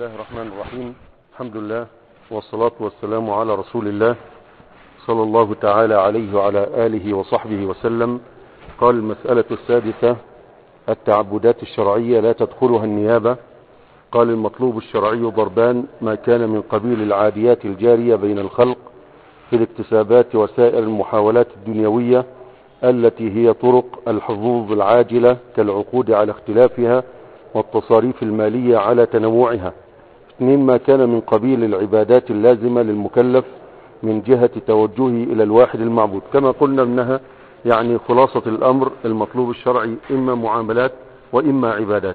الله الرحمن الرحيم. الحمد لله والصلاة والسلام على رسول الله صلى الله تعالى عليه وعلى آله وصحبه وسلم. قال المسألة السادسة: التعبدات الشرعية لا تدخلها النيابة. قال: المطلوب الشرعي ضربان: ما كان من قبيل العاديات الجارية بين الخلق في الاكتسابات وسائر المحاولات الدنيوية التي هي طرق الحظوظ العاجلة كالعقود على اختلافها والتصاريف المالية على تنوعها. 2. ما كان من قبيل العبادات اللازمة للمكلف من جهة توجهه إلى الواحد المعبود. كما قلنا منها يعني خلاصة الأمر المطلوب الشرعي إما معاملات وإما عبادات.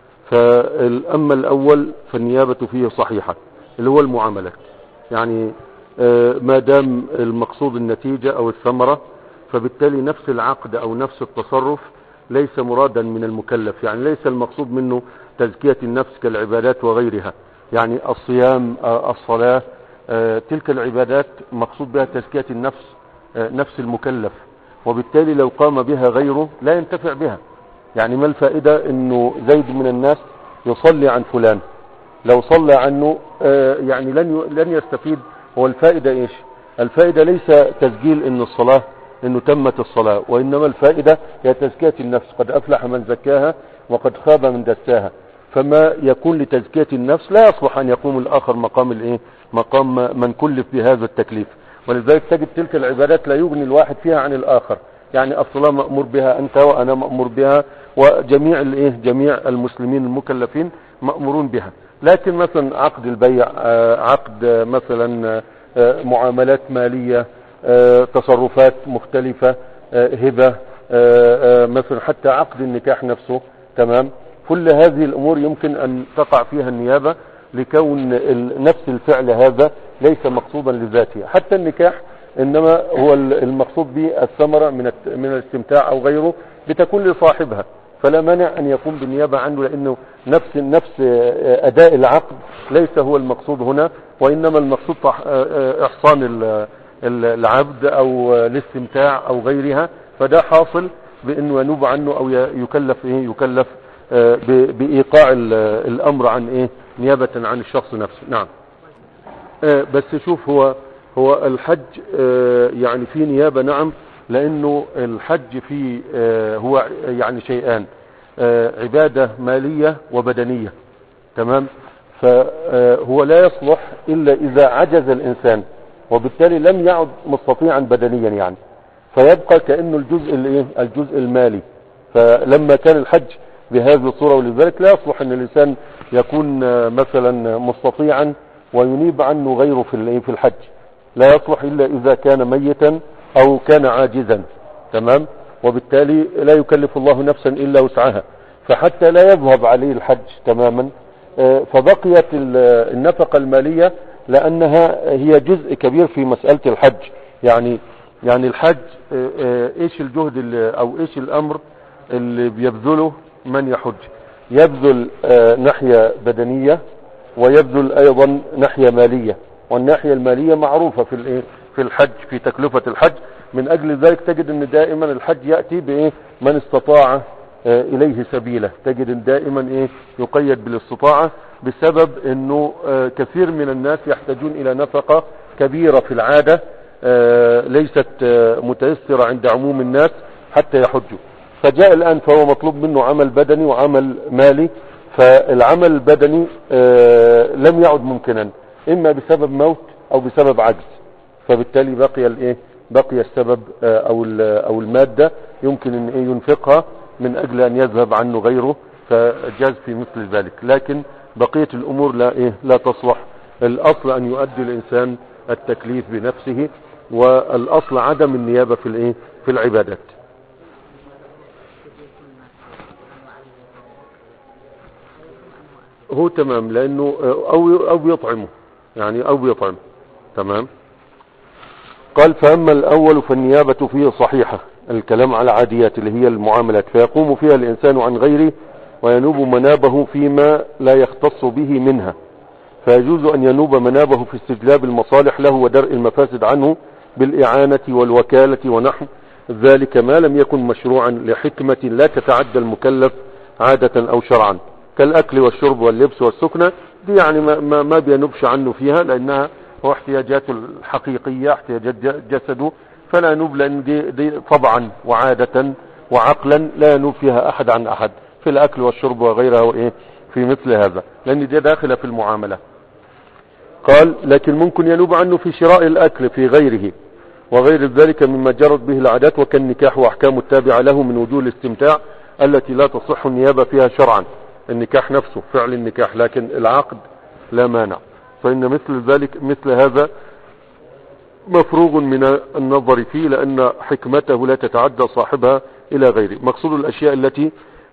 فأما الأول فالنيابة فيه صحيحة اللي هو المعاملات، يعني ما دام المقصود النتيجة أو الثمرة، فبالتالي نفس العقد أو نفس التصرف ليس مرادا من المكلف، يعني ليس المقصود منه تزكية النفس كالعبادات وغيرها، يعني الصيام الصلاة تلك العبادات مقصود بها تزكية النفس نفس المكلف، وبالتالي لو قام بها غيره لا ينتفع بها. يعني ما الفائدة انه زيد من الناس يصلي عن فلان، لو صلى عنه يعني لن يستفيد. هو الفائدة ايش؟ الفائدة ليس تسجيل ان الصلاة انه تمت الصلاة، وانما الفائدة هي تزكية النفس. قد افلح من زكاها وقد خاب من دساها. فما يكون لتزكية النفس لا يصلح ان يقوم الاخر مقام الايه، مقام من كلف بهذا التكليف. ولذلك تجد تلك العبادات لا يغني الواحد فيها عن الاخر، يعني الصلاة مأمور بها انت وانا مأمور بها وجميع الايه، جميع المسلمين المكلفين مأمورون بها. لكن مثلا عقد البيع، عقد مثلا معاملات مالية، تصرفات مختلفة، هبة، مثلا حتى عقد النكاح نفسه، تمام. كل هذه الامور يمكن ان تقع فيها النيابة لكون نفس الفعل هذا ليس مقصودا لذاته. حتى النكاح انما هو المقصود به الثمرة من الاستمتاع او غيره بتكون لصاحبها، فلا مانع ان يقوم بالنيابة عنه، لانه نفس اداء العقد ليس هو المقصود هنا، وانما المقصود احصان العبد او الاستمتاع او غيرها. فده حاصل بانه ينوب عنه او يكلف يكلف بايقاع الامر عن نيابة عن الشخص نفسه. نعم. بس شوف، هو الحج يعني في نيابة، نعم، لانه الحج فيه هو يعني شيئان: عبادة مالية وبدنية، تمام. فهو لا يصلح الا اذا عجز الانسان وبالتالي لم يعد مستطيعا بدنيا، يعني فيبقى كأنه الجزء المالي. فلما كان الحج بهذه الصورة، ولذلك لا يصلح ان الانسان يكون مثلا مستطيعا وينيب عنه غيره في الحج، لا يصلح الا اذا كان ميتا او كان عاجزا، تمام. وبالتالي لا يكلف الله نفسا الا وسعها، فحتى لا يذهب عليه الحج تماما فبقيت النفقة المالية، لانها هي جزء كبير في مسألة الحج. يعني الحج ايش الجهد او ايش الامر اللي بيبذله من يحج؟ يبذل ناحية بدنية ويبذل ايضا ناحية مالية، والناحية المالية معروفة في الحج، في تكلفة الحج. من اجل ذلك تجد ان دائما الحج يأتي من استطاع اليه سبيله. تجد ان دائما يقيد بالاستطاعة، بسبب انه كثير من الناس يحتاجون الى نفقة كبيرة في العادة ليست متيسرة عند عموم الناس حتى يحجوا. فجاء الان فهو مطلوب منه عمل بدني وعمل مالي. فالعمل البدني لم يعد ممكنا، اما بسبب موت او بسبب عجز، فبالتالي بقي السبب او المادة يمكن ان ينفقها من اجل ان يذهب عنه غيره، فجاز في مثل ذلك. لكن بقية الامور لا تصلح. الاصل ان يؤدي الانسان التكليف بنفسه، والاصل عدم النيابة في العبادات. هو تمام، لانه او يطعمه، يعني او يطعم، تمام. قال: فاما الاول فالنيابة فيه صحيحة، الكلام على عاديات اللي هي المعاملات، فيقوم فيها الانسان عن غيره وينوب منابه فيما لا يختص به منها، فيجوز ان ينوب منابه في استجلاب المصالح له ودرء المفاسد عنه بالاعانة والوكالة ونحو ذلك، ما لم يكن مشروعا لحكمة لا تتعدى المكلف عادة او شرعا، كالاكل والشرب واللبس والسكنة دي يعني ما بينبش عنه فيها، لأنها هو احتياجاته الحقيقية، احتياجات جسده، فلا ينوب، لأن دي طبعا وعادة وعقلا لا ينوب فيها أحد عن أحد في الأكل والشرب وغيرها وإيه في مثل هذا، لأن دي داخلة في المعاملة. قال لكن ممكن ينوب عنه في شراء الأكل في غيره وغير ذلك مما جرت به العادات، وكالنكاح وأحكام التابعة له من وجوه الاستمتاع التي لا تصح النيابة فيها شرعا. النكاح نفسه فعل النكاح، لكن العقد لا مانع، فإن مثل هذا مفروغ من النظر فيه، لأن حكمته لا تتعدى صاحبها إلى غيره. مقصود الأشياء التي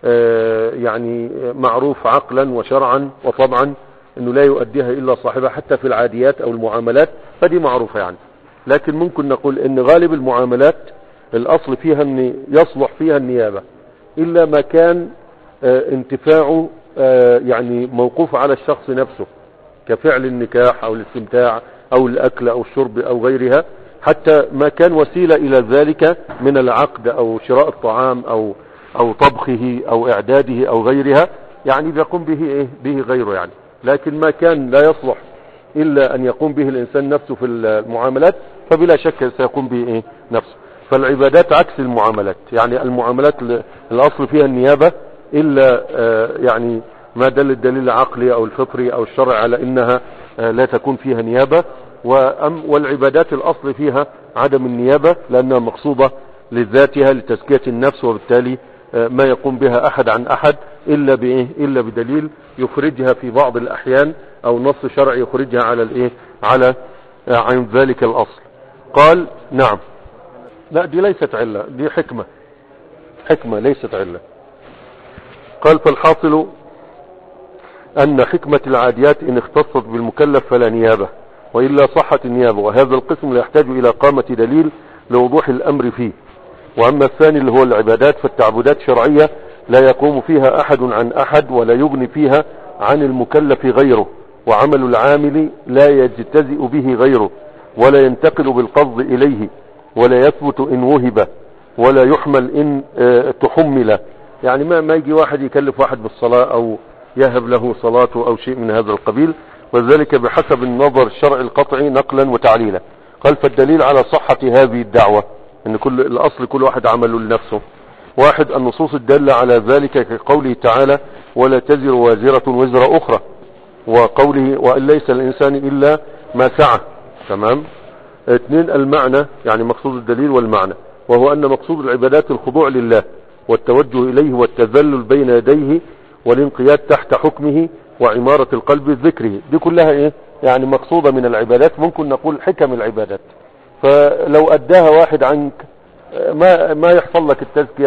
يعني معروف عقلا وشرعا وطبعا أنه لا يؤديها إلا صاحبها حتى في العاديات أو المعاملات، فدي معروفة يعني. لكن ممكن نقول أن غالب المعاملات الأصل فيها أن يصلح فيها النيابة، إلا ما كان انتفاعه يعني موقوف على الشخص نفسه، كفعل النكاح أو الاستمتاع أو الأكل أو الشرب أو غيرها، حتى ما كان وسيلة إلى ذلك من العقد أو شراء الطعام أو طبخه أو إعداده أو غيرها، يعني بيقوم به غيره يعني. لكن ما كان لا يصلح إلا أن يقوم به الإنسان نفسه في المعاملات، فبلا شك سيقوم به نفسه. فالعبادات عكس المعاملات، يعني المعاملات الأصل فيها النيابة، إلا يعني ما دل الدليل العقلي أو الفطري أو الشرع على إنها لا تكون فيها نيابة. والعبادات الأصل فيها عدم النيابة، لأنها مقصودة لذاتها لتزكية النفس، وبالتالي ما يقوم بها أحد عن أحد إلا بدليل يخرجها في بعض الأحيان أو نص شرعي يخرجها على عن ذلك الأصل. قال نعم. لا دي ليست علة، دي حكمة ليست علة. قال فالحاصل أن حكمة العاديات إن اختصت بالمكلف فلا نيابة، وإلا صحت النيابة، وهذا القسم لا يحتاج إلى قامة دليل لوضوح الأمر فيه. وأما الثاني اللي هو العبادات، فالتعبدات شرعية لا يقوم فيها أحد عن أحد، ولا يغني فيها عن المكلف غيره، وعمل العامل لا يجتزئ به غيره، ولا ينتقل بالقصد إليه، ولا يثبت إن وهب، ولا يحمل إن تحمل. يعني ما يجي واحد يكلف واحد بالصلاة أو يهب له صلاته أو شيء من هذا القبيل، وذلك بحسب النظر الشرعي القطعي نقلا وتعليلا. قال فالدليل على صحة هذه الدعوة ان الأصل كل واحد عمله لنفسه. واحد النصوص الدالة على ذلك كقوله تعالى ولا تزر وازرة وزر أخرى، وقوله وأن ليس الإنسان إلا ما سعى. تمام. اثنين المعنى، يعني مقصود الدليل والمعنى، وهو أن مقصود العبادات الخضوع لله والتوجه إليه والتذلل بين يديه والانقياد تحت حكمه وعمارة القلب بذكره. دي كلها يعني مقصودة من العبادات، ممكن نقول حكم العبادات. فلو أداها واحد عنك ما يحصل لك التزكية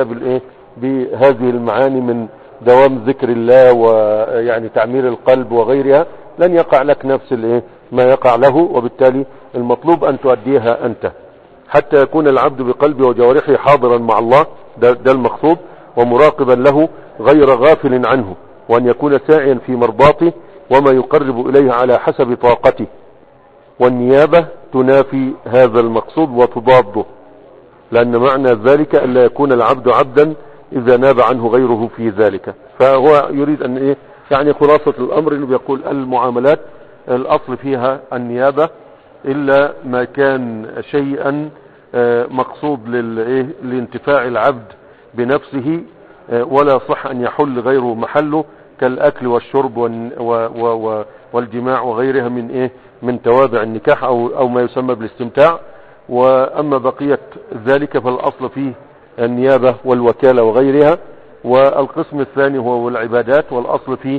بهذه المعاني من دوام ذكر الله ويعني تعمير القلب وغيرها، لن يقع لك نفس ما يقع له. وبالتالي المطلوب أن تؤديها أنت حتى يكون العبد بقلبه وجوارحه حاضرا مع الله، ده المقصود، ومراقبا له غير غافل عنه، وأن يكون ساعيا في مرضاته وما يقرب إليه على حسب طاقته. والنيابة تنافي هذا المقصود وتضاده، لأن معنى ذلك أن لا يكون العبد عبدا إذا ناب عنه غيره في ذلك. فهو يريد أن يعني خلاصة الأمر أنه بيقول المعاملات الأصل فيها النيابة، إلا ما كان شيئا مقصود لانتفاع العبد بنفسه، ولا صح أن يحل غيره محله، كالأكل والشرب والجماع وغيرها من توابع النكاح أو ما يسمى بالاستمتاع. وأما بقية ذلك فالأصل فيه النيابة والوكالة وغيرها. والقسم الثاني هو العبادات، والأصل فيه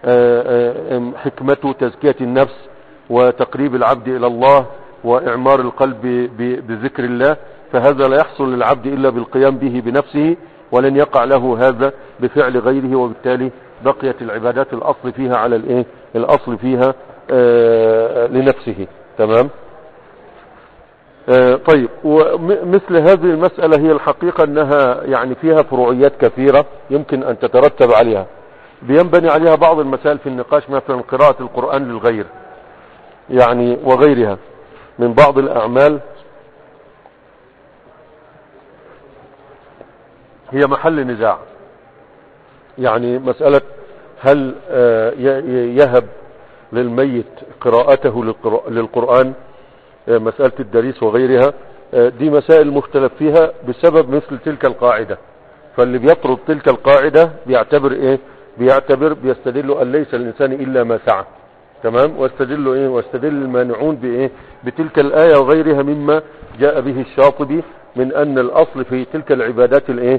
حكمته تزكية النفس وتقريب العبد إلى الله وإعمار القلب بذكر الله، فهذا لا يحصل للعبد إلا بالقيام به بنفسه، ولن يقع له هذا بفعل غيره. وبالتالي بقيت العبادات الأصل فيها على الأصل فيها لنفسه. تمام. طيب، ومثل هذه المسألة هي الحقيقة أنها يعني فيها فروعيات كثيرة يمكن أن تترتب عليها، بينبني عليها بعض المسائل في النقاش، مثلا قراءة القرآن للغير يعني وغيرها من بعض الأعمال هي محل نزاع. يعني مسألة هل يهب للميت قراءته للقرآن، مسألة الدريس وغيرها، دي مسائل مختلف فيها بسبب مثل تلك القاعدة. فاللي بيطرد تلك القاعدة بيعتبر ايه؟ بيستدل ان ليس الانسان الا ما سعى. تمام. واستدل ايه؟ واستدل المانعون بايه؟ بتلك الآية وغيرها مما جاء به الشاطبي من ان الاصل في تلك العبادات الايه؟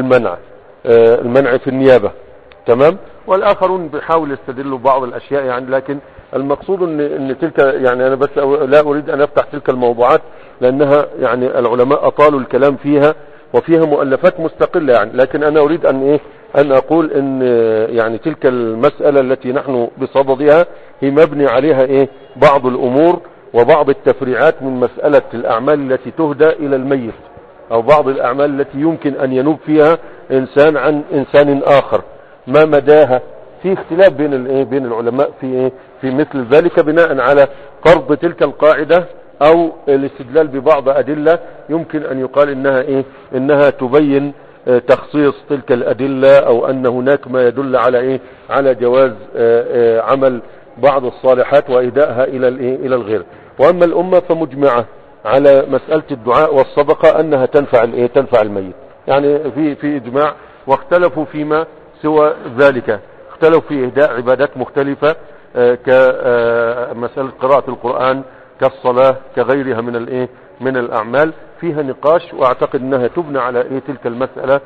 المنع في النيابة. تمام. والاخرون بيحاول يستدلوا بعض الاشياء يعني، لكن المقصود ان تلك يعني انا بس لا اريد ان افتح تلك الموضوعات لانها يعني العلماء اطالوا الكلام فيها وفيها مؤلفات مستقلة يعني، لكن انا اريد ان اقول ان يعني تلك المسألة التي نحن بصددها هي مبني عليها ايه؟ بعض الامور وبعض التفريعات من مسألة الاعمال التي تهدى الى الميت، او بعض الاعمال التي يمكن ان ينوب فيها انسان عن انسان اخر، ما مداها في اختلاف بين العلماء في مثل ذلك، بناء على فرض تلك القاعدة او الاستدلال ببعض ادلة يمكن ان يقال انها تبين تخصيص تلك الادلة، او ان هناك ما يدل على جواز عمل بعض الصالحات واهدائها الى الغير. واما الامة فمجمعة على مسألة الدعاء والصدقة انها تنفع الميت، يعني في اجماع. واختلفوا فيما سوى ذلك، اختلفوا في اهداء عبادات مختلفة كمسألة قراءة القرآن، كالصلاة، كغيرها من الاعمال، فيها نقاش، واعتقد انها تبنى على تلك المسألة،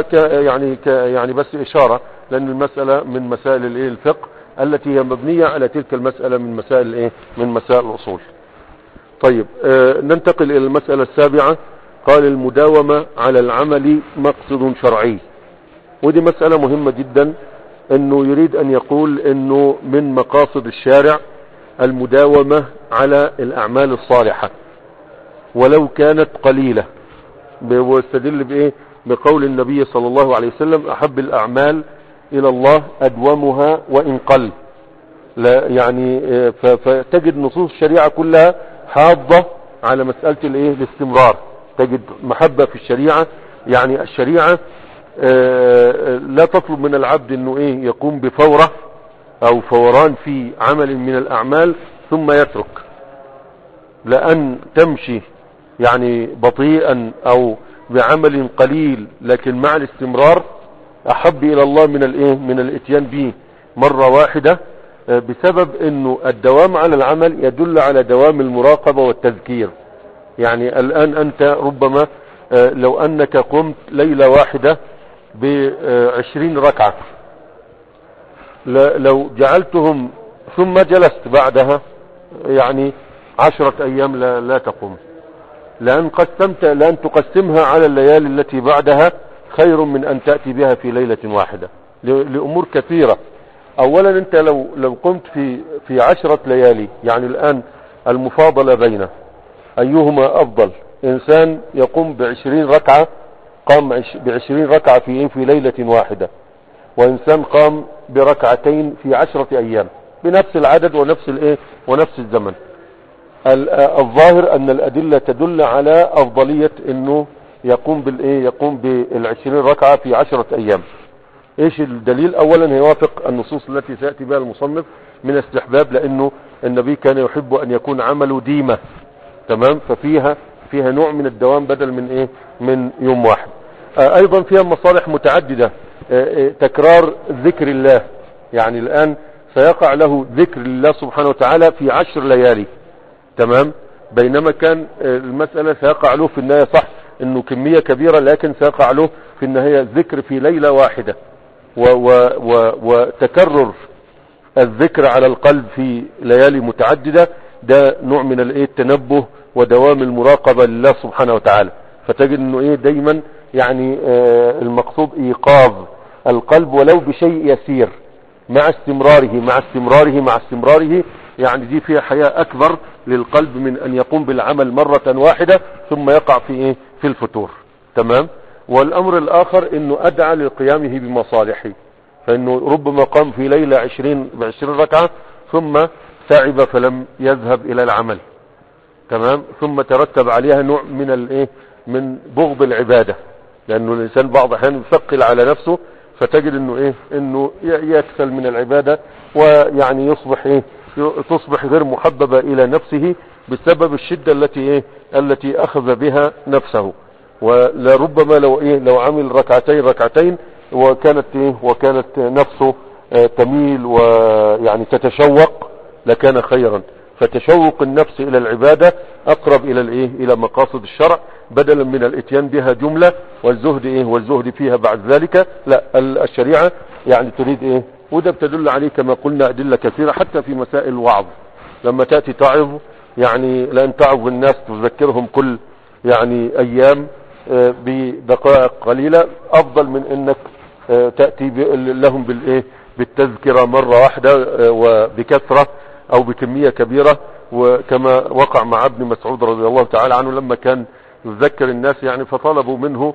يعني بس اشارة، لان المسألة من مسائل الفقه التي هي مبنية على تلك المسألة من مسائل الاصول. طيب، ننتقل الى المسألة السابعة. قال المداومة على العمل مقصد شرعي، ودي مسألة مهمة جدا، انه يريد ان يقول انه من مقاصد الشارع المداومة على الاعمال الصالحة ولو كانت قليلة، واستدل بقول النبي صلى الله عليه وسلم احب الاعمال الى الله ادومها وان قل. لا يعني فتجد نصوص الشريعة كلها حاضة على مسألة الاستمرار. تجد محبة في الشريعة، يعني الشريعة لا تطلب من العبد انه يقوم بفورة او فوران في عمل من الاعمال ثم يترك، لان تمشي يعني بطيئا او بعمل قليل لكن مع الاستمرار احب الى الله من الاتيان به مرة واحدة، بسبب انه الدوام على العمل يدل على دوام المراقبة والتذكير. يعني الان انت ربما لو انك قمت ليلة واحدة ب20 ركعة، لو جعلتهم ثم جلست بعدها يعني 10 ايام لا تقوم، لان تقسمها على الليالي التي بعدها خير من ان تأتي بها في ليلة واحدة، لامور كثيرة. اولا انت لو قمت في 10 ليالي، يعني الان المفاضلة بين ايهما افضل؟ انسان يقوم ب20 ركعة، قام ب20 ركعة في ليلة واحدة، وانسان قام بركعتين في 10 ايام بنفس العدد ونفس الزمن. الظاهر ان الادلة تدل على افضلية انه يقوم بال20 ركعة في 10 ايام. ايش الدليل؟ اولا يوافق النصوص التي سيأتي بها المصنف من استحباب، لانه النبي كان يحب ان يكون عمله ديمة. تمام. ففيها نوع من الدوام بدل من يوم واحد. ايضا فيها مصالح متعددة، تكرار ذكر الله، يعني الان سيقع له ذكر الله سبحانه وتعالى في 10 ليالي. تمام. بينما كان المسألة سيقع له في النهاية، صح انه كمية كبيرة، لكن سيقع له في النهاية ذكر في ليلة واحدة، وتكرر الذكر على القلب في ليالي متعددة، ده نوع من التنبه ودوام المراقبة لله سبحانه وتعالى. فتجد انه دايما يعني المقصود ايقاظ القلب ولو بشيء يسير، مع استمراره، يعني دي فيها حياة اكبر للقلب من ان يقوم بالعمل مرة واحدة ثم يقع في الفتور. تمام. والامر الاخر انه ادعى لقيامه بمصالحه، فانه ربما قام في ليلة 20 ركعة ثم تعب فلم يذهب الى العمل. تمام. ثم ترتب عليها نوع من بغض العبادة، لانه الانسان بعض احيان يثقل على نفسه، فتجد انه يكسل من العبادة، ويعني يصبح تصبح غير محببة الى نفسه بسبب الشدة التي اخذ بها نفسه. ولربما لو عمل ركعتين وكانت نفسه تميل ويعني تتشوق لكان خيرا. فتشوق النفس الى العبادة اقرب الى مقاصد الشرع، بدلا من الاتيان بها جملة والزهد فيها بعد ذلك. لا، الشريعة يعني تريد وده بتدل عليه كما قلنا ادلة كثيرة حتى في مسائل الوعظ. لما تأتي تعظ يعني لان تعظ الناس تذكرهم كل ايام بدقائق قليلة افضل من انك تأتي لهم بالتذكرة مرة واحدة وبكثرة او بكمية كبيرة. وكما وقع مع ابن مسعود رضي الله تعالى عنه لما كان يذكر الناس فطلبوا منه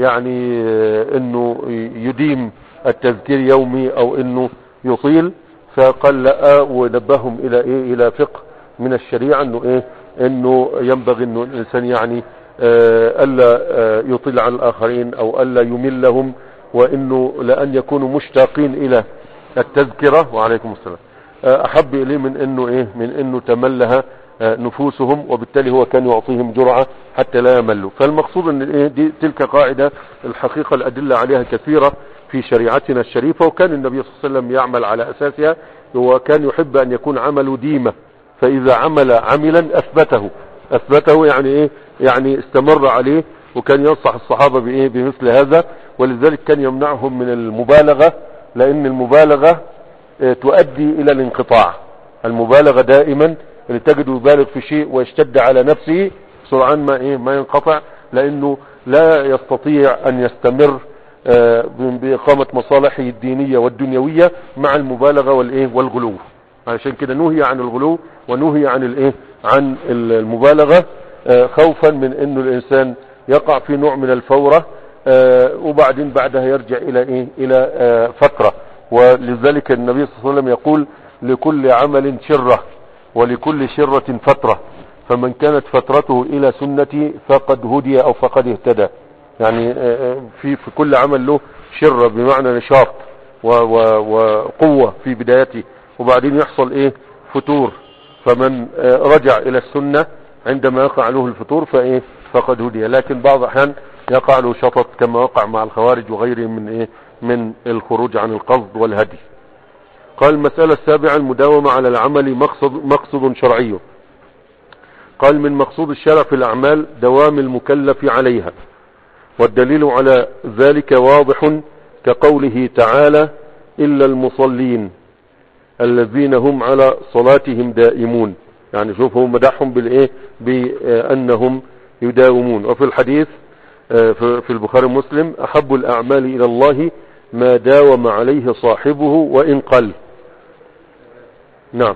انه يديم التذكير يومي او انه يطيل، فقال لا، ونبههم الى فقه من الشريعة انه ينبغي انه الانسان الا يطيل على الاخرين او الا يملهم، وانه لان يكونوا مشتاقين الى التذكرة وعليكم السلام احب اليه من انه تملها نفوسهم، وبالتالي هو كان يعطيهم جرعة حتى لا يملوا. فالمقصود ان دي تلك قاعدة الحقيقة الادلة عليها كثيرة في شريعتنا الشريفة، وكان النبي صلى الله عليه وسلم يعمل على اساسها، وكان يحب ان يكون عمله ديمة. فاذا عملا اثبته يعني استمر عليه، وكان ينصح الصحابة بمثل هذا. ولذلك كان يمنعهم من المبالغة، لان المبالغة تؤدي الى الانقطاع. المبالغة دائما اللي تجده يبالغ في شيء ويشتد على نفسه سرعان ما ينقطع، لانه لا يستطيع ان يستمر بإقامة مصالحه الدينية والدنيوية مع المبالغة والغلو. علشان كده نهي عن الغلو ونهي عن المبالغة، خوفا من انه الانسان يقع في نوع من الفورة، وبعدين بعدها يرجع الى فترة. ولذلك النبي صلى الله عليه وسلم يقول لكل عمل شرة ولكل شرة فترة، فمن كانت فترته الى سنتي فقد هدي او فقد اهتدى. يعني في كل عمل له شرة بمعنى نشاط وقوة في بدايته، وبعدين يحصل فتور. فمن رجع الى السنة عندما يقع له الفتور فقد هدي. لكن بعض الاحيان يقع له شطط كما وقع مع الخوارج وغيرهم من الخروج عن القصد والهدي. قال المسألة السابعة المداومة على العمل مقصد شرعي. قال من مقصود الشرع في الأعمال دوام المكلف عليها، والدليل على ذلك واضح كقوله تعالى إلا المصلين الذين هم على صلاتهم دائمون. يعني شوفوا مدحهم بأنهم يداومون. وفي الحديث في البخاري ومسلم أحب الأعمال إلى الله ما داوم عليه صاحبه وإن قل. نعم.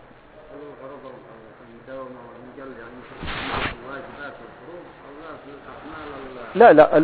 لا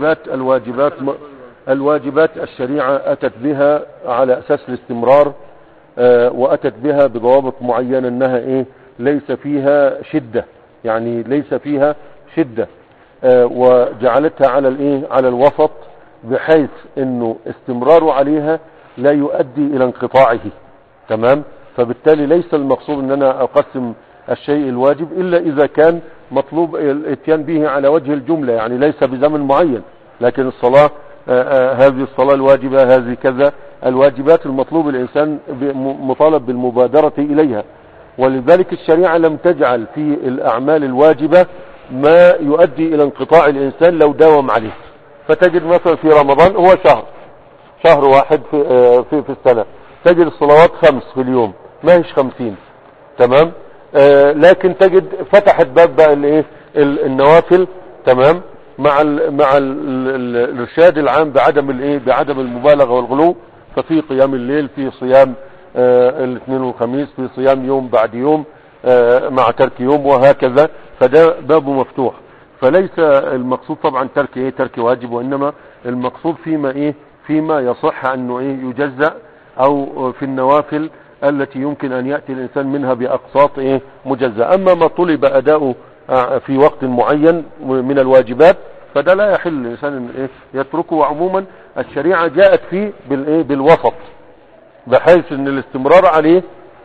الواجبات الشريعة أتت بها على أساس الاستمرار، وأتت بها بضوابط معينة أنها ليس فيها شدة، يعني ليس فيها شدة، وجعلتها على الوسط، بحيث انه استمرار عليها لا يؤدي الى انقطاعه. تمام. فبالتالي ليس المقصود ان انا اقسم الشيء الواجب الا اذا كان مطلوب الاتيان به على وجه الجملة، يعني ليس بزمن معين. لكن الصلاة هذه الصلاة الواجبة، هذه كذا، الواجبات المطلوب الانسان مطالب بالمبادرة اليها. ولذلك الشريعة لم تجعل في الاعمال الواجبة ما يؤدي الى انقطاع الانسان لو داوم عليه. فتجد مثلا في رمضان هو شهر واحد في السنة، تجد الصلوات 5 في اليوم، ما هيش 50. تمام. لكن تجد فتحت باب بقى النوافل. تمام. مع الارشاد العام بعدم المبالغة والغلو. ففي قيام الليل، في صيام الاثنين والخميس، في صيام يوم بعد يوم مع ترك يوم، وهكذا. فده بابه مفتوح. فليس المقصود طبعا ترك واجب، وانما المقصود فيما يصح انه يجزأ، او في النوافل التي يمكن ان يأتي الانسان منها باقساط مجزأ. اما ما طلب اداؤه في وقت معين من الواجبات فده لا يحل الانسان يتركه. وعموما الشريعة جاءت فيه بالوسط، بحيث ان الاستمرار عليه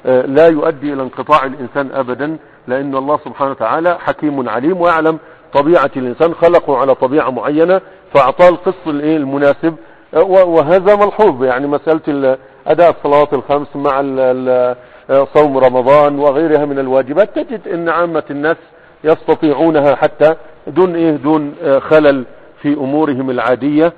لا يؤدي الى انقطاع الانسان ابدا، لان الله سبحانه وتعالى حكيم عليم ويعلم طبيعة الانسان، خلقه على طبيعة معينة فاعطاه القسط المناسب. وهذا ملحوظ، يعني مسألة اداء الصلوات الخمس مع صوم رمضان وغيرها من الواجبات، تجد ان عامة الناس يستطيعونها حتى دون خلل في امورهم العادية.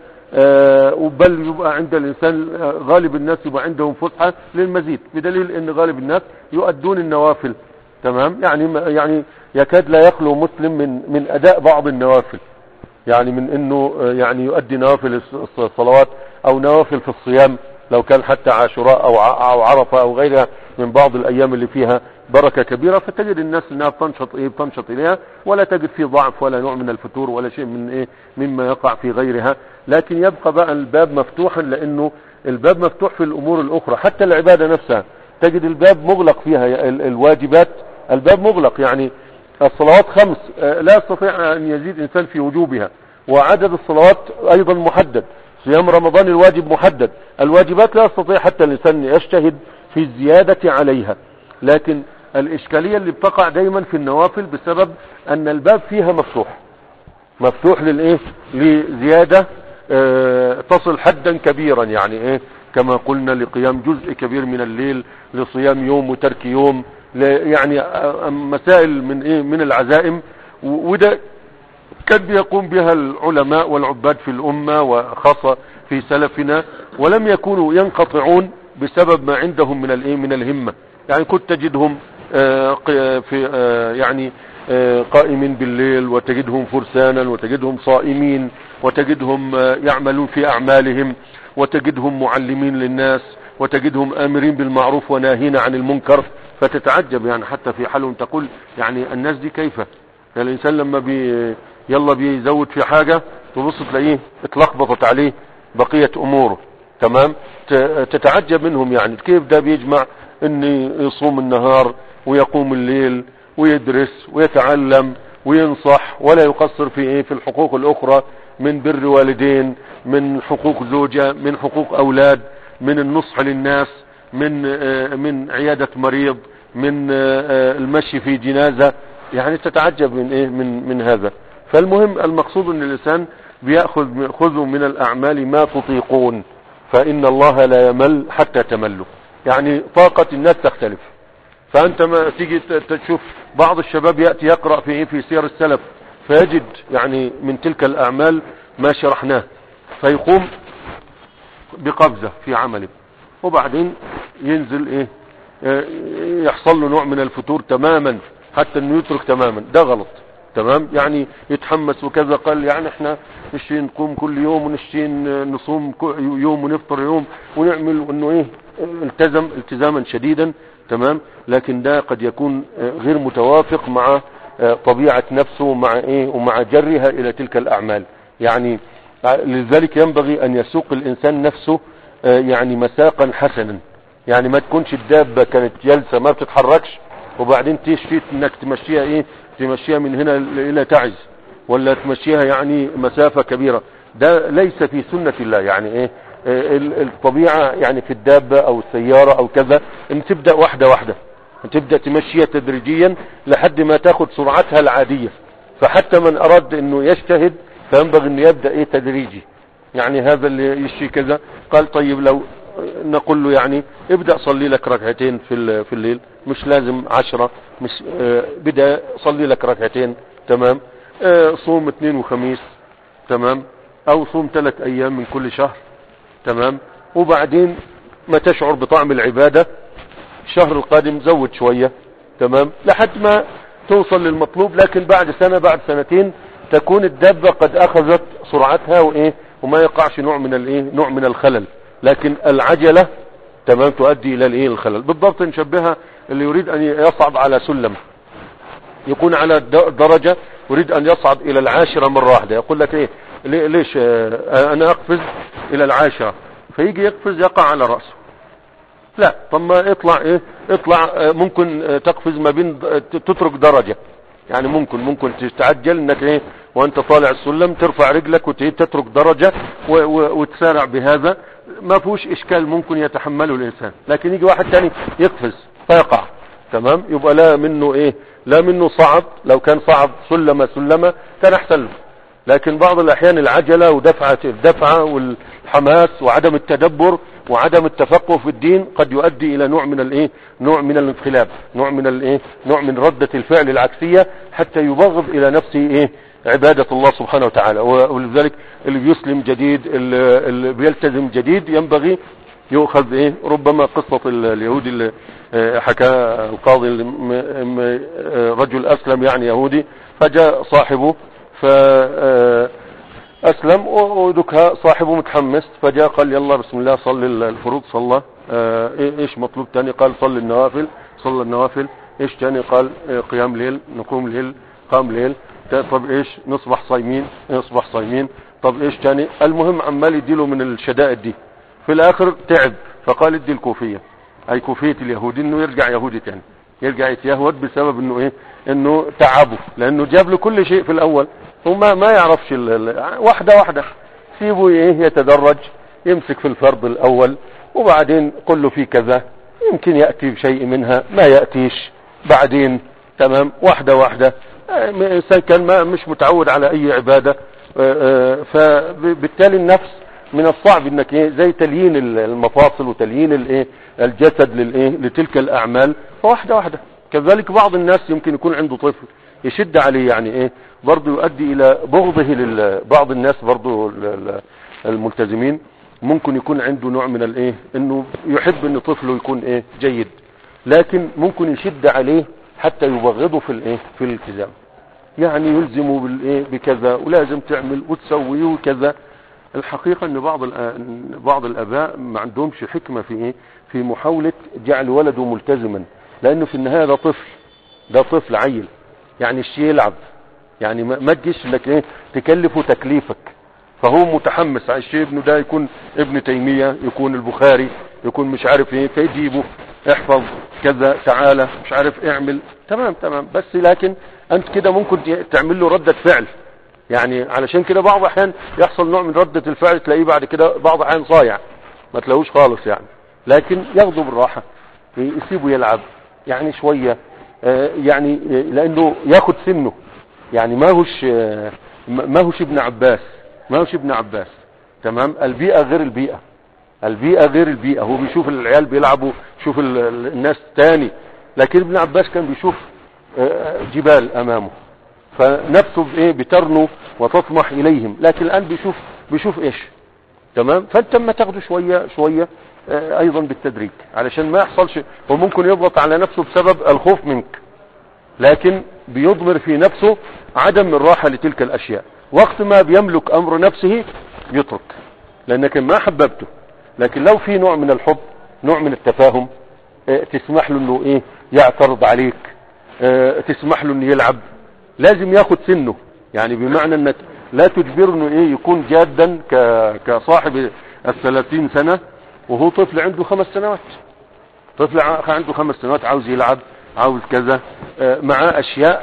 بل يبقى عند الانسان غالب الناس يبقى عندهم فسحة للمزيد، بدليل ان غالب الناس يؤدون النوافل. تمام، يعني يكاد لا يخلو مسلم من اداء بعض النوافل، يعني من انه يعني يؤدي نوافل الصلوات او نوافل في الصيام لو كان حتى عاشوراء او عرفة او غيرها من بعض الايام اللي فيها بركة كبيرة، فتجد الناس انها بتنشط اليها، ولا تجد فيه ضعف ولا نوع من الفتور ولا شيء من مما يقع في غيرها. لكن يبقى بقى الباب مفتوحا، لانه الباب مفتوح في الامور الاخرى، حتى العبادة نفسها تجد الباب مغلق فيها، الواجبات الباب مغلق. يعني الصلوات 5 لا يستطيع ان يزيد انسان في وجوبها، وعدد الصلوات ايضا محدد، صيام رمضان الواجب محدد، الواجبات لا يستطيع حتى الانسان يجتهد في الزيادة عليها. لكن الاشكالية اللي بتقع دايما في النوافل بسبب ان الباب فيها مفتوح لزيادة تصل حدا كبيرا، يعني كما قلنا لقيام جزء كبير من الليل، لصيام يوم وترك يوم، يعني مسائل من العزائم. وده كان بيقوم بها العلماء والعباد في الأمة وخاصة في سلفنا، ولم يكونوا ينقطعون بسبب ما عندهم من الهمة. يعني كنت تجدهم في يعني قائمين بالليل، وتجدهم فرسانا، وتجدهم صائمين، وتجدهم يعملون في أعمالهم، وتجدهم معلمين للناس، وتجدهم آمرين بالمعروف وناهين عن المنكر. فتتعجب يعني حتى في حالهم، تقول يعني الناس دي كيف؟ يعني الإنسان لما يلا بيزود في حاجة تبص تلاقيه اتلخبطت عليه بقية أموره. تمام، تتعجب منهم، يعني كيف ده بيجمع ان يصوم النهار ويقوم الليل ويدرس ويتعلم وينصح، ولا يقصر في الحقوق الأخرى، من بر والدين، من حقوق زوجة، من حقوق أولاد، من النصح للناس، من عيادة مريض، من المشي في جنازة. يعني تتعجب من هذا. فالمهم المقصود ان الانسان خذوا من الاعمال ما تطيقون، فان الله لا يمل حتى تملوا. يعني طاقة الناس تختلف. فانت ما تيجي تشوف بعض الشباب يأتي يقرأ في سير السلف، فيجد يعني من تلك الاعمال ما شرحناه، فيقوم بقفزة في عمله، وبعدين ينزل يحصل له نوع من الفتور تماما، حتى انه يترك تماما. ده غلط. تمام، يعني يتحمس وكذا، قال يعني احنا نشتي نقوم كل يوم، ونشتي نصوم يوم ونفطر يوم ونعمل، انه التزم التزاما شديدا. تمام، لكن ده قد يكون غير متوافق مع طبيعة نفسه، ومع جرها الى تلك الاعمال. يعني لذلك ينبغي ان يسوق الانسان نفسه يعني مساقا حسنا. يعني ما تكونش الدابة كانت جلسة ما بتتحركش، وبعدين تشتي انك تمشيها من هنا الى تعز، ولا تمشيها يعني مسافة كبيرة. ده ليس في سنة الله. يعني الطبيعة يعني في الدابة او السيارة او كذا، ان تبدأ واحدة واحدة، تبدأ تمشيها تدريجيا لحد ما تاخد سرعتها العادية. فحتى من اراد انه يجتهد فينبغي انه يبدأ تدريجي. يعني هذا اللي يشتي كذا، قال طيب لو نقول له يعني ابدأ صلي لك ركعتين في الليل، مش لازم 10، مش بدأ صلي لك ركعتين. تمام، صوم 2 وخميس. تمام، او صوم 3 ايام من كل شهر. تمام، وبعدين ما تشعر بطعم العبادة الشهر القادم زود شوية. تمام، لحد ما توصل للمطلوب. لكن بعد سنة بعد سنتين تكون الدابة قد اخذت سرعتها وما يقعش نوع من الخلل. لكن العجلة تمام تؤدي الى الخلل. بالضبط نشبهها اللي يريد ان يصعد على سلم، يكون على درجة يريد ان يصعد الى 10 مرة واحدة، يقول لك ليش انا اقفز الى 10، فيجي يقفز يقع على رأسه. لا، طب ما اطلع ممكن تقفز ما بين تترك درجة. يعني ممكن تتعجل انك وانت طالع السلم ترفع رجلك وتترك درجة وتسارع بهذا، ما فيهوش اشكال، ممكن يتحمله الانسان. لكن يجي واحد تاني يقفز فيقع. تمام. يبقى لا منه ايه، لا منه صعب. لو كان صعب سلمة كان احسن له. لكن بعض الاحيان العجلة الدفعة والحماس وعدم التدبر وعدم التفقه في الدين قد يؤدي الى نوع من الايه، نوع من الانقلاب، نوع من الايه، نوع من ردة الفعل العكسية، حتى يبغض الى نفسه ايه، عبادة الله سبحانه وتعالى. ولذلك اللي بيسلم جديد، اللي بيلتزم جديد، ينبغي يؤخذ ايه. ربما قصة اليهودي اللي حكى القاضي، رجل اسلم يعني يهودي، فجاء صاحبه فأسلم، ودكها صاحبه متحمس، فجاء قال يلا بسم الله صلي الفروض، صلى. ايش مطلوب تاني؟ قال صلي النوافل، صلى النوافل. ايش تاني؟ قال قيام ليل، نقوم ليل، قام ليل. طب ايش؟ نصبح صايمين، نصبح صايمين. طب ايش تاني؟ المهم عمال يديله من الشدائد دي. في الاخر تعب، فقال ادي الكوفية، اي كوفية اليهودي، انه يرجع يهودي تاني، يرجع يتيهود بسبب انه ايه، انه تعبه، لانه جاب له كل شيء في الاول. هو ما يعرفش واحدة واحدة. سيبه ايه يتدرج، يمسك في الفرض الاول، وبعدين قل له في كذا، يمكن يأتي بشيء منها، ما يأتيش بعدين. تمام. واحدة واحدة. انسان كان مش متعود على اي عبادة، فبالتالي النفس من الصعب انك ايه، زي تليين المفاصل وتليين الايه، الجسد للايه، لتلك الاعمال. فواحدة واحدة. كذلك بعض الناس يمكن يكون عنده طفل يشد عليه، يعني ايه، برضه يؤدي الى بغضه بعض الناس برضه الملتزمين ممكن يكون عنده نوع من الايه، انه يحب ان طفله يكون ايه، جيد، لكن ممكن يشد عليه حتى يبغضه في الايه، في الالتزام. يعني يلزمه بالايه، بكذا، ولازم تعمل وتسوي وكذا. الحقيقة ان بعض الاباء ما عندهمش حكمة في ايه، في محاولة جعل ولده ملتزما، لانه في النهاية ده طفل عيل، يعني الشيء يلعب، يعني ما تجيش لك ايه، تكلفه تكليفك. فهو متحمس على الشيء، ابنه ده يكون ابن تيمية، يكون البخاري، يكون مش عارف ايه، فيجيبه احفظ كذا، تعالى مش عارف اعمل. تمام. بس لكن انت كده ممكن تعمل له ردة فعل، يعني علشان كده بعض احيان يحصل نوع من ردة الفعل، تلاقيه بعد كده بعض احيان صايع، ما تلاقوش خالص يعني. لكن ياخده بالراحة، يسيبه يلعب يعني شوية، يعني لانه ياخد سنه، يعني ما هوش ابن عباس. تمام. البيئة غير البيئة. هو بيشوف العيال بيلعبوا، شوف الناس تاني، لكن ابن عباس كان بيشوف جبال امامه، فنفسه بايه، بترنو وتطمح اليهم. لكن الان بيشوف ايش. تمام. فانت ما تاخده شوية ايضا بالتدريج، علشان ما يحصلش. وممكن يضغط على نفسه بسبب الخوف منك، لكن بيضمر في نفسه عدم الراحة لتلك الاشياء. وقت ما بيملك امر نفسه يترك، لانك ما حببته. لكن لو في نوع من الحب، نوع من التفاهم، تسمح له انه ايه، يعترض عليك، تسمح له انه يلعب، لازم ياخد سنه. يعني بمعنى انك لا تجبره انه ايه، يكون جادا كصاحب 30 سنة وهو طفل عنده 5 سنوات. طفل عنده 5 سنوات عاوز يلعب، عاوز كذا، مع اشياء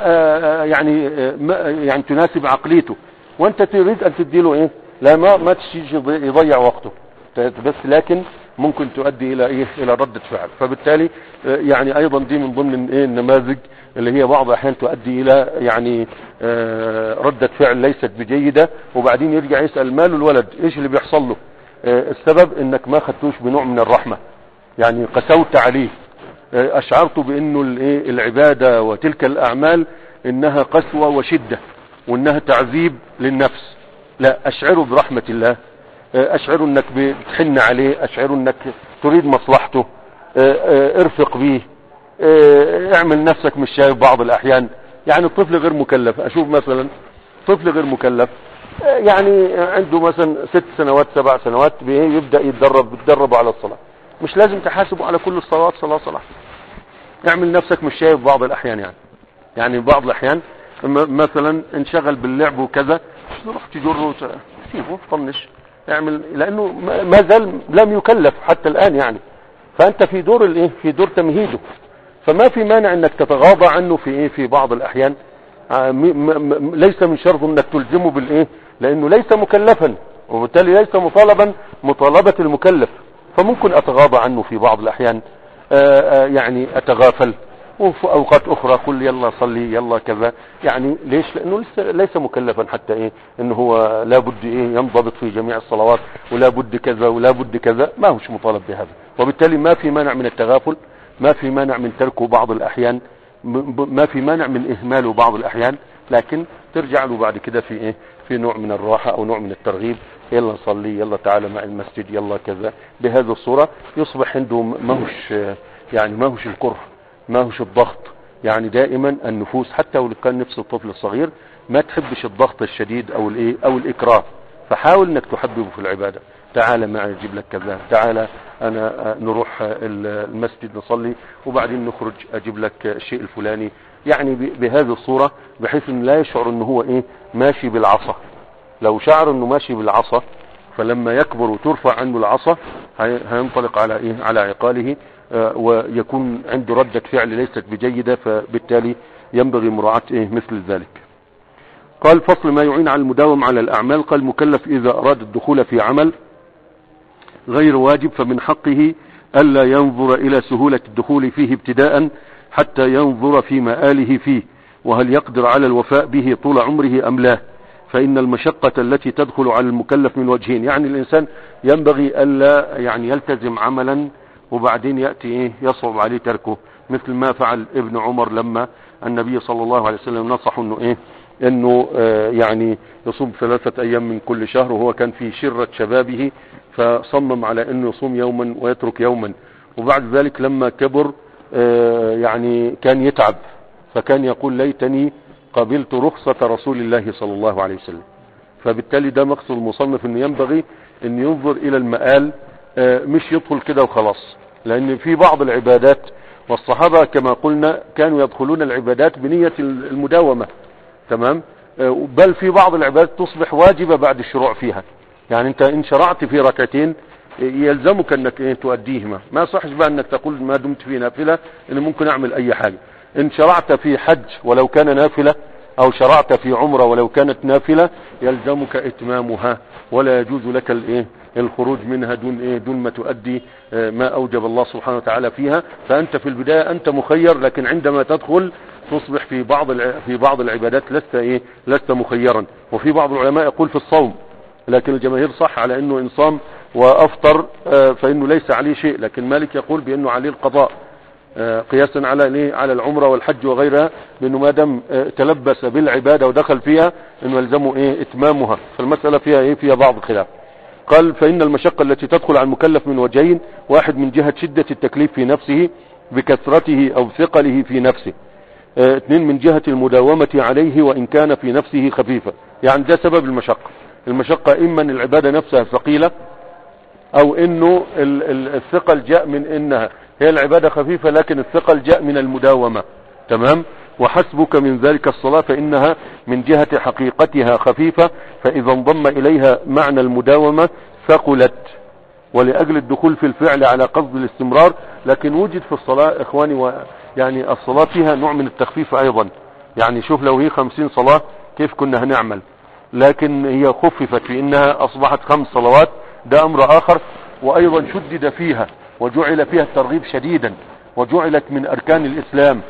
يعني تناسب عقليته، وانت تريد ان تديله ايه، لا ما تشيش يضيع وقته بس، لكن ممكن تؤدي الى ايه، الى ردة فعل. فبالتالي يعني ايضا دي من ضمن ايه، النماذج اللي هي بعض الاحيان تؤدي الى يعني ردة فعل ليست بجيدة. وبعدين يرجع يسأل ماله الولد، ايش اللي بيحصل له؟ السبب انك ما خدتوش بنوع من الرحمة، يعني قسوت عليه، اشعرت بانه العبادة وتلك الاعمال انها قسوة وشدة، وانها تعذيب للنفس. لا، اشعره برحمة الله، اشعره انك بتحن عليه، اشعره انك تريد مصلحته، ارفق به، اعمل نفسك مش شايف. بعض الاحيان يعني الطفل غير مكلف، اشوف مثلا طفل غير مكلف يعني عنده مثلا 6 سنوات 7 سنوات، يبدأ يتدرب على الصلاة. مش لازم تحاسبه على كل الصلوات صلاة. اعمل نفسك مش شايف بعض الاحيان، يعني بعض الاحيان مثلا انشغل باللعب وكذا، تروح تجره سيبه طنش، اعمل، لانه ما زال لم يكلف حتى الان يعني. فانت في دور في دور تمهيده. فما في مانع انك تتغاضى عنه في بعض الاحيان. ليس من شرط انك تلزمه لانه ليس مكلفا، وبالتالي ليس مطالبة المكلف. فممكن اتغاضى عنه في بعض الاحيان، يعني اتغافل، وفي اوقات اخرى قل يلا صلي يلا كذا. يعني ليش؟ لانه ليس مكلفا حتى ايه انه هو لابد ايه ينضبط في جميع الصلوات ولا بد كذا ولا بد كذا، ما هوش مطالب بهذا. وبالتالي ما في مانع من التغافل، ما في مانع من تركه بعض الاحيان، ما في مانع من اهماله بعض الاحيان، لكن ترجع له بعد كده في ايه، في نوع من الراحة او نوع من الترغيب، يلا صلي يلا تعالى مع المسجد يلا كذا. بهذه الصورة يصبح عنده ما هوش الكره، ما هوش الضغط. يعني دائما النفوس حتى ولو كان نفس الطفل الصغير ما تحبش الضغط الشديد او الايه او الاكراه، فحاول انك تحببه في العبادة. تعالى معي اجيب لك كذا، تعالى انا نروح المسجد نصلي وبعدين نخرج اجيب لك الشيء الفلاني. يعني بهذه الصورة بحيث ان لا يشعر انه هو ايه ماشي بالعصا. لو شعر انه ماشي بالعصا فلما يكبر وترفع عنه العصا هينطلق على ايه على عقاله، ويكون عنده ردة فعل ليست بجيدة، فبالتالي ينبغي مراعاة ايه مثل ذلك. قال فصل ما يعين على المداوم على الاعمال. قال المكلف اذا اراد الدخول في عمل غير واجب فمن حقه الا ينظر الى سهولة الدخول فيه ابتداء حتى ينظر في مآله فيه، وهل يقدر على الوفاء به طول عمره ام لا. فإن المشقة التي تدخل على المكلف من وجهين. يعني الإنسان ينبغي ألا يعني يلتزم عملا وبعدين يأتي إيه يصعب عليه تركه، مثل ما فعل ابن عمر لما النبي صلى الله عليه وسلم نصحه إنه إيه إنه يعني يصوم 3 أيام من كل شهر، وهو كان في شرة شبابه فصمم على إنه يصوم يوما ويترك يوما. وبعد ذلك لما كبر يعني كان يتعب، فكان يقول ليتني قبلت رخصة رسول الله صلى الله عليه وسلم. فبالتالي ده مقصد المصنف انه ينبغي ان ينظر الى المآل، مش يدخل كده وخلاص. لان في بعض العبادات والصحابة كما قلنا كانوا يدخلون العبادات بنية المداومة، تمام، بل في بعض العبادات تصبح واجبة بعد الشروع فيها. يعني انت ان شرعت في ركعتين يلزمك انك ايه تؤديهما، ما صحش بقى انك تقول ما دمت في نافلة ان ممكن اعمل اي حاجة. ان شرعت في حج ولو كان نافلة او شرعت في عمرة ولو كانت نافلة يلزمك اتمامها، ولا يجوز لك الايه الخروج منها دون ما تؤدي ما اوجب الله سبحانه وتعالى فيها. فانت في البداية انت مخير، لكن عندما تدخل تصبح في بعض العبادات لست مخيرا. وفي بعض العلماء يقول في الصوم، لكن الجماهير صح على انه ان صام وافطر فانه ليس عليه شيء، لكن مالك يقول بانه عليه القضاء قياسا على العمرة والحج وغيرها، لانه ما دام تلبس بالعبادة ودخل فيها انه يلزمه اتمامها. فالمسألة فيها بعض الخلاف. قال فإن المشقة التي تدخل على المكلف من وجهين: واحد من جهة شدة التكليف في نفسه بكثرته او ثقله في نفسه، 2 من جهة المداومة عليه وان كان في نفسه خفيفة. يعني ده سبب المشقة اما ان العبادة نفسها ثقيلة، او انه الثقل جاء من انها هي العبادة خفيفة لكن الثقل جاء من المداومة، تمام. وحسبك من ذلك الصلاة فإنها من جهة حقيقتها خفيفة، فإذا انضم إليها معنى المداومة ثقلت، ولأجل الدخول في الفعل على قصد الاستمرار. لكن وجد في الصلاة إخواني يعني الصلاة فيها نوع من التخفيف أيضا. يعني شوف لو هي 50 صلاة كيف كنا هنعمل، لكن هي خففت في إنها أصبحت 5 صلوات، ده أمر آخر. وأيضا شدد فيها وجعل فيها الترغيب شديدا، وجعلت من أركان الإسلام.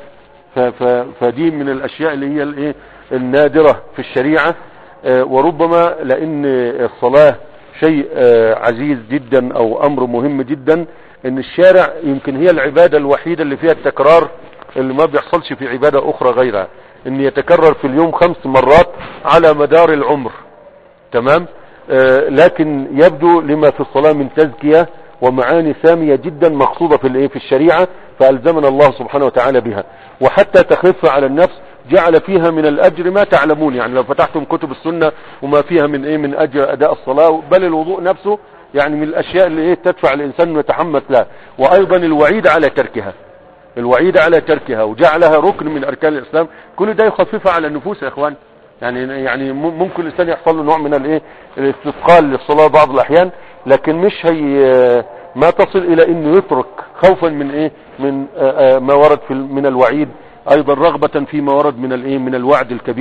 فدي من الأشياء اللي هي النادرة في الشريعة. وربما لأن الصلاة شيء عزيز جدا أو أمر مهم جدا، إن الشارع يمكن هي العبادة الوحيدة اللي فيها التكرار اللي ما بيحصلش في عبادة أخرى غيرها، إن يتكرر في اليوم 5 مرات على مدار العمر، تمام. لكن يبدو لما في الصلاة من تزكية ومعاني سامية جدا مقصودة في الشريعة، فألزمنا الله سبحانه وتعالى بها. وحتى تخف على النفس جعل فيها من الأجر ما تعلمون. يعني لو فتحتم كتب السنة وما فيها من أجر أداء الصلاة، بل الوضوء نفسه يعني من الأشياء اللي تدفع الإنسان أنه يتحمس لها. وأيضا الوعيد على تركها وجعلها ركن من أركان الإسلام، كل ده يخففها على النفوس يا إخوان. يعني ممكن الإنسان يحصل له نوع من الاستثقال للصلاة بعض الأحيان، لكن مش ما تصل إلى إنه يترك خوفا من ما ورد من الوعيد، أيضا رغبة فيما ورد من الوعد الكبير.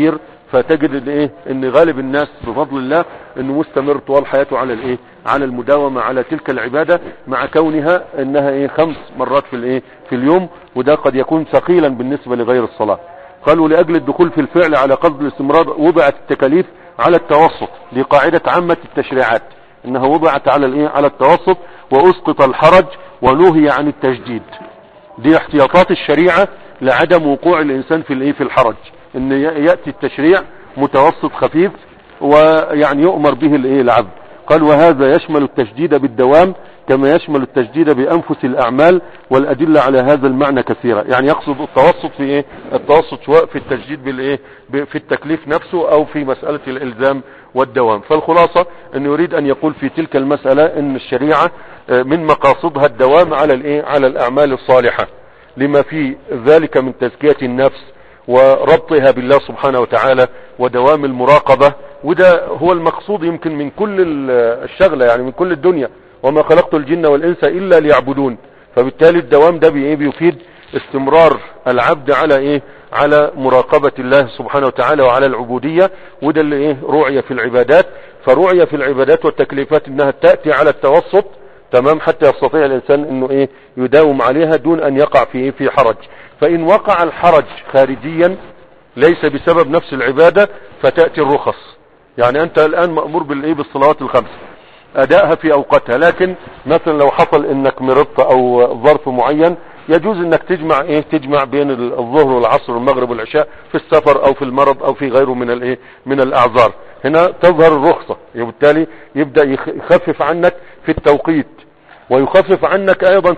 فتجد ان غالب الناس بفضل الله انه مستمر طوال حياته على على المداومة على تلك العبادة، مع كونها انها 5 مرات في اليوم، وده قد يكون ثقيلا بالنسبة لغير الصلاة. قالوا لأجل الدخول في الفعل على قصد الاستمرار وضعت التكاليف على التوسط، دي قاعدة عامة التشريعات انها وضعت على التوسط، واسقط الحرج ونهي عن التجديد. دي احتياطات الشريعة لعدم وقوع الانسان في الحرج، ان يأتي التشريع متوسط خفيف ويعني يؤمر به العبد. قال وهذا يشمل التجديد بالدوام كما يشمل التجديد بأنفس الأعمال، والأدلة على هذا المعنى كثيرة. يعني يقصد التوسط في التوسط سواء في التجديد في التكليف نفسه أو في مسألة الإلزام والدوام. فالخلاصة أنه يريد أن يقول في تلك المسألة أن الشريعة من مقاصدها الدوام على الأعمال الصالحة، لما في ذلك من تزكية النفس وربطها بالله سبحانه وتعالى ودوام المراقبة. وده هو المقصود يمكن من كل الشغلة، يعني من كل الدنيا، وما خلقت الجن والإنس إلا ليعبدون. فبالتالي الدوام ده بيفيد استمرار العبد على مراقبة الله سبحانه وتعالى وعلى العبودية. وده اللي رعي في العبادات. فرعي في العبادات والتكليفات انها تأتي على التوسط، تمام، حتى يستطيع الانسان انه يداوم عليها دون ان يقع في حرج. فان وقع الحرج خارجيا ليس بسبب نفس العبادة فتأتي الرخص. يعني انت الان مأمور بالصلوات ال5 ادائها في اوقاتها، لكن مثلا لو حصل انك مرضت او ظرف معين يجوز انك تجمع بين الظهر والعصر والمغرب والعشاء في السفر او في المرض او في غيره من الاعذار. هنا تظهر الرخصة، وبالتالي يبدأ يخفف عنك في التوقيت، ويخفف عنك ايضا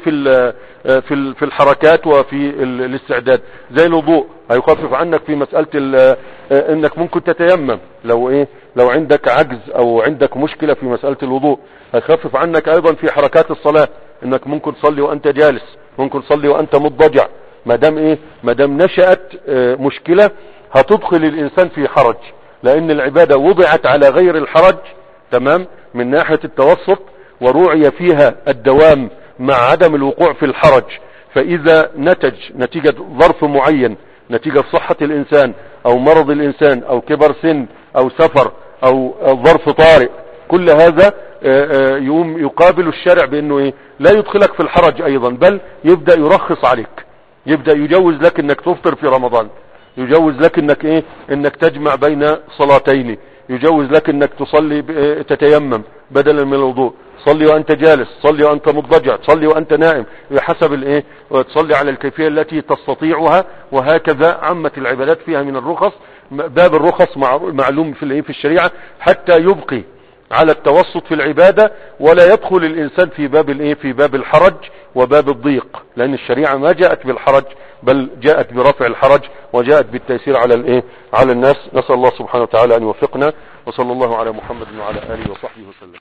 في الحركات وفي الاستعداد. زي الوضوء هيخفف عنك في مسألة انك ممكن تتيمم لو عندك عجز او عندك مشكلة في مسألة الوضوء. هيخفف عنك ايضا في حركات الصلاة، انك ممكن تصلي وانت جالس، ممكن تصلي وانت مضطجع. ما دام نشأت مشكلة هتدخل الانسان في حرج، لان العبادة وضعت على غير الحرج، تمام، من ناحية التوسط، ورعي فيها الدوام مع عدم الوقوع في الحرج. فاذا نتيجة ظرف معين، نتيجة صحة الانسان او مرض الانسان او كبر سن او سفر او ظرف طارئ، كل هذا يقابل الشارع بانه لا يدخلك في الحرج ايضا، بل يبدأ يرخص عليك، يبدأ يجوز لك انك تفطر في رمضان، يجوز لك انك تجمع بين صلاتين، يجوز لك انك تصلي تتيمم بدلا من الوضوء، صلي وانت جالس، صلي وانت مضطجع، صلي وانت نائم، بحسب تصلي على الكيفية التي تستطيعها. وهكذا عمت العبادات فيها من الرخص. باب الرخص معلوم في الشريعة حتى يبقي على التوسط في العبادة، ولا يدخل الانسان في باب الحرج وباب الضيق، لان الشريعة ما جاءت بالحرج بل جاءت برفع الحرج وجاءت بالتيسير على الناس. نسأل الله سبحانه وتعالى ان يوفقنا، وصلى الله على محمد وعلى آله وصحبه وسلم.